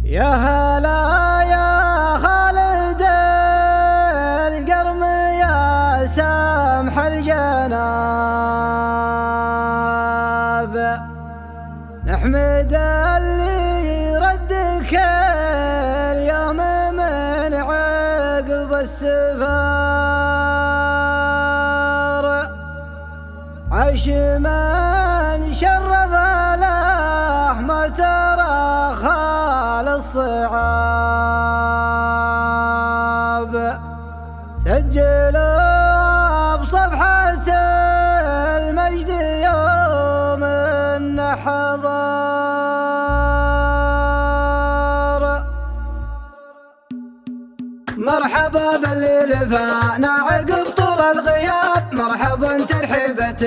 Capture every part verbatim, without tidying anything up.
يا هلا يا خالد القرم يا سامح الجناب، نحمد اللي ردك اليوم من عقب السفار، عيش من شرف له ما ترى خال الصعاب، سجلوا بصفحة المجد يوم النحضار. مرحبا باللي لفانا عقب طول الغياب، مرحبا ترحيبة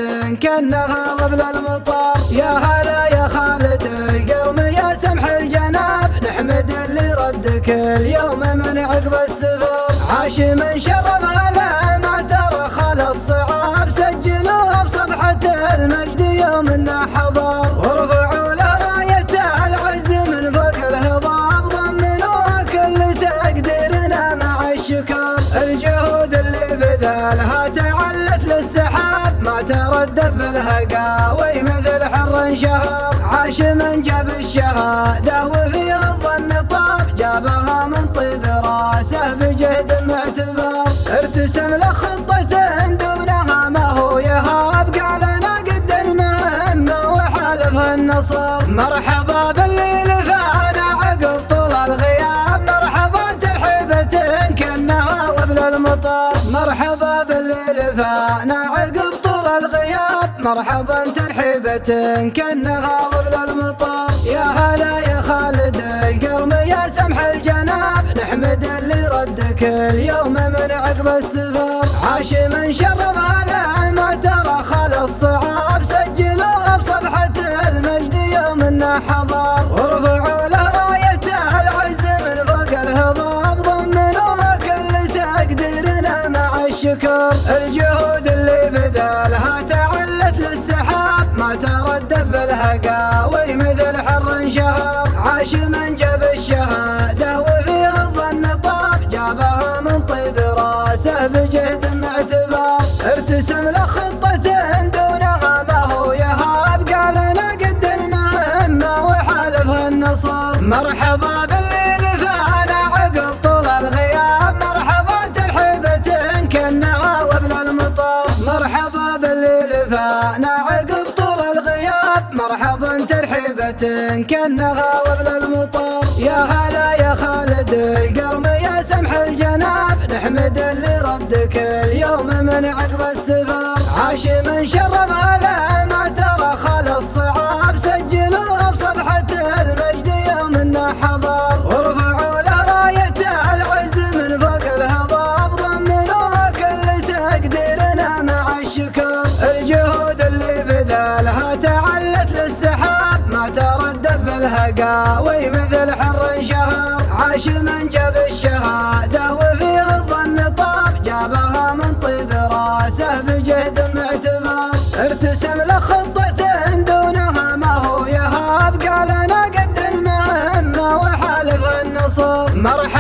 كأنها قبل المطار. يا هلا يا خالد القوم يا سمح الجناب، نحمد اللي ردك اليوم من عقب السفر، عاش من شرف على ما ترى خال الصعاب، سجلوها بصفحة المجد يوم النحضار، وارفعوا له راية العز من فوق الهضاب، ضمنوها كل تقديرنا مع الشكر. الجهود اللي بذلها تعلت للسحاب، ما تردف بالهقاوي مثل حر شهر، عاش من جاب الشهادة وفي الظن طاب، جابها من طيب راسه بجهد معتبر، ارتسم له خطة دونها ما هو يهاب، قال انا قد المهمة وحالفها النصر. مرحبا باللي لفانا عقب طول الغياب، مرحبا ترحيبة كأنها قبل المطر. مرحبا باللي لفانا عقب طول الغياب، مرحبا ترحيبة كأنها قبل المطر. يا هلا يا خالد القرم يا سمح الجناب، نحمد اللي ردك اليوم من عقب السفر، عاش من شرف على ما ترى خال الصعاب، سجلوها بصفحة المجد يوم النحضار، وارفعوا له راية العز من فوق الهضاب، ضمنوها كل تقديرنا مع الشكر. الجهود اللي بذلها تعلت للسحاب، ما تردف بالهقاوي مثل حر شهر، عاش من جاب الشهادة وفي الظن طاب، جابها من طيب راسه بجهد معتبر، ارتسم له خطة دونها ما هو يهاب، قال انا قد المهمة وحالفها النصر. مرحبا باللي لفانا عقب طول الغياب، مرحبا ترحيبة كأنها قبل المطر. مرحبا باللي لفانا عقب طول الغياب، مرحبا ترحيبة كأنها قبل المطر. يا هلا يا خالد القرم يا سمح الجناب، نحمد اللي ردك اليوم من عقب السفر، عاش من شرف على ما ترى خال الصعاب، سجلوها بصفحة المجد يوم النحضار، وارفعوا له راية العز من فوق الهضاب، ضمنوها كل تقديرنا مع الشكر. الجهود اللي بذلها تعلت للسحاب، ما تردف بالهقاوي مثل حر شهر، عاش من جاب الشهادة وفي الظن طاب، جابها من طيب راسه بجهد معتبر، ارتسم له خطة دونها ما هو يهاب، قال انا قد المهمة وحالفها النصر. مرحبا